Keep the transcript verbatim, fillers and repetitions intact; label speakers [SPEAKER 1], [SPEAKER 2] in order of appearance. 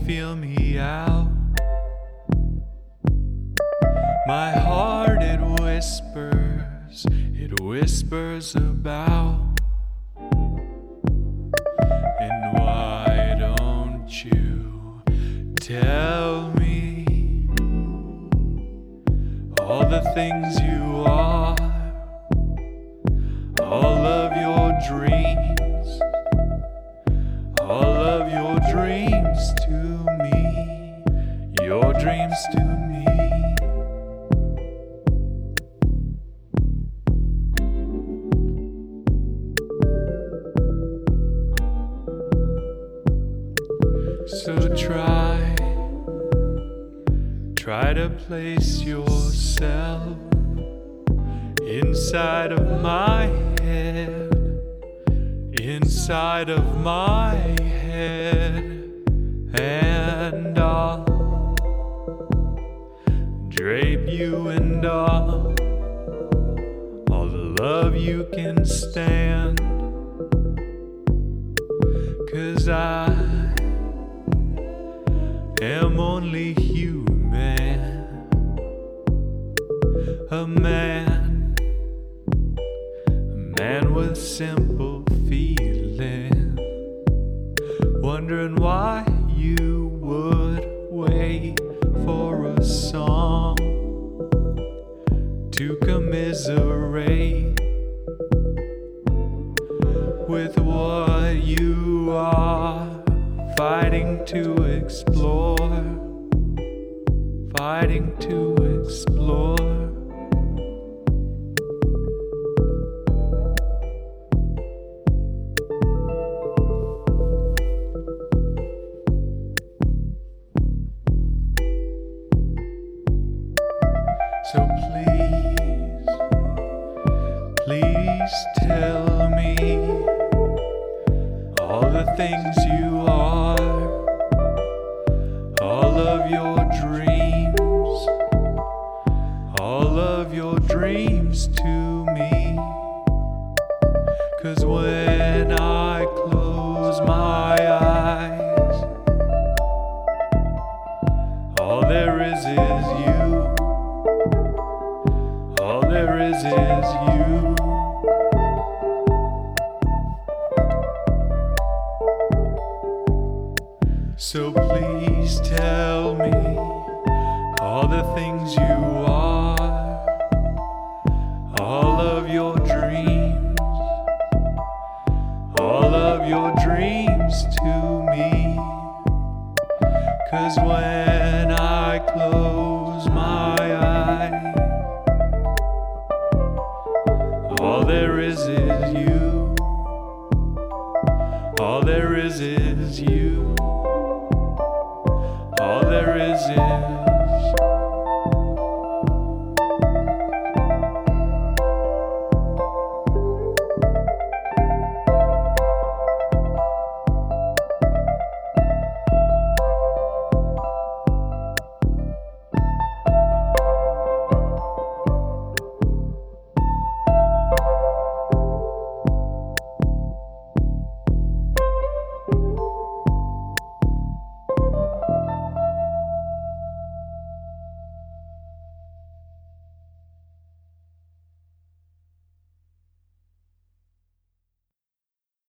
[SPEAKER 1] feel me out. My heart, it whispers, it whispers about. And why don't you tell me all the things you are, all of your dreams, all of your dreams to me, your dreams to me. So try, try to place yourself inside of my head, inside of my head, and I'll drape you in all, all the love you can stand. 'Cause I am only human, a man, a man with simple feeling, wondering why you would wait for a song to commiserate with what you are fighting to explore, fighting to explore. So please, please tell me all the things you are, all of your dreams, all of your dreams to me. 'Cause when I close my eyes, all there is is you, all there is is you. So please tell me all the things you are, all of your dreams, all of your dreams to me. 'Cause when I close my eyes, all there is is you, all there is is you. All there is is